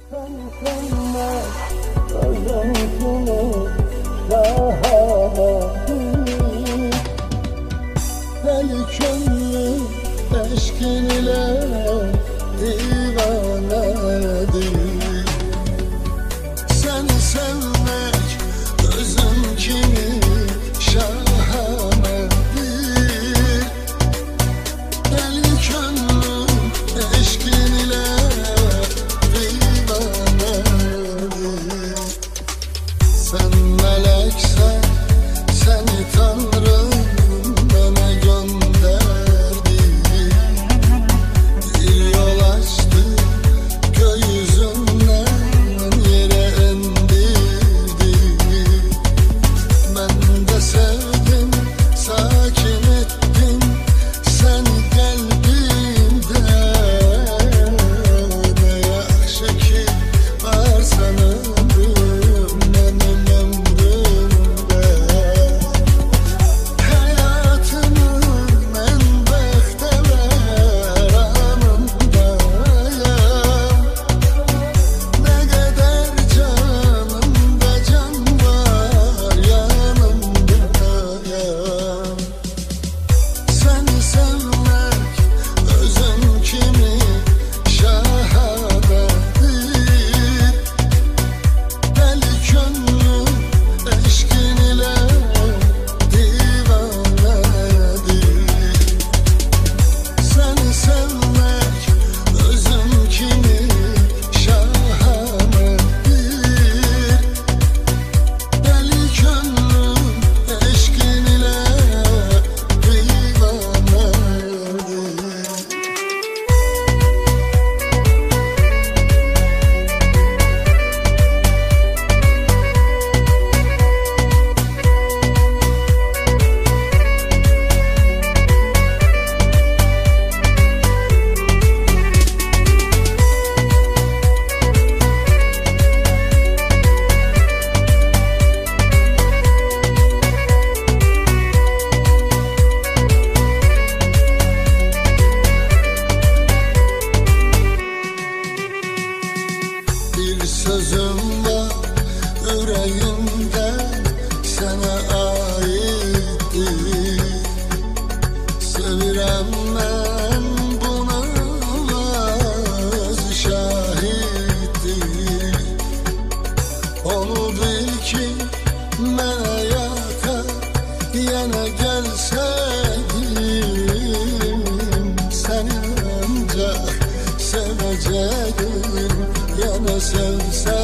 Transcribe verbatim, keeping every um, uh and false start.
Deli könlüm eşkin ile divanedir. Seni sevmek özüm kimi şahanedir. Deli könlüm eşkin ile divanedir. Sen meleksen seni Tanrım bana gönderdi. Bir yol açtı gökyüzünden yere indirdi. Ben de sevdim, sakin ettim seni kalbimde. Ne yakşı ki varsan ömrüm benim ömrümde. Hayatımın en bekteler anındayım. Ne kadar canımda can var yanımdayım. Seni sevmek özüm kimi şahanedir. Deli könlüm eşkin ile divanedir. Seni sevmek özüm kimi şahanedir. Deli könlüm eşkin ile divanedir. Bir sözüm var yüreğimde sana aittir. Sevirem ben buna öz şahittir. Onu bil ki mene yakar yana gelseydim. Seni ancak sevecektim yana sevseydim.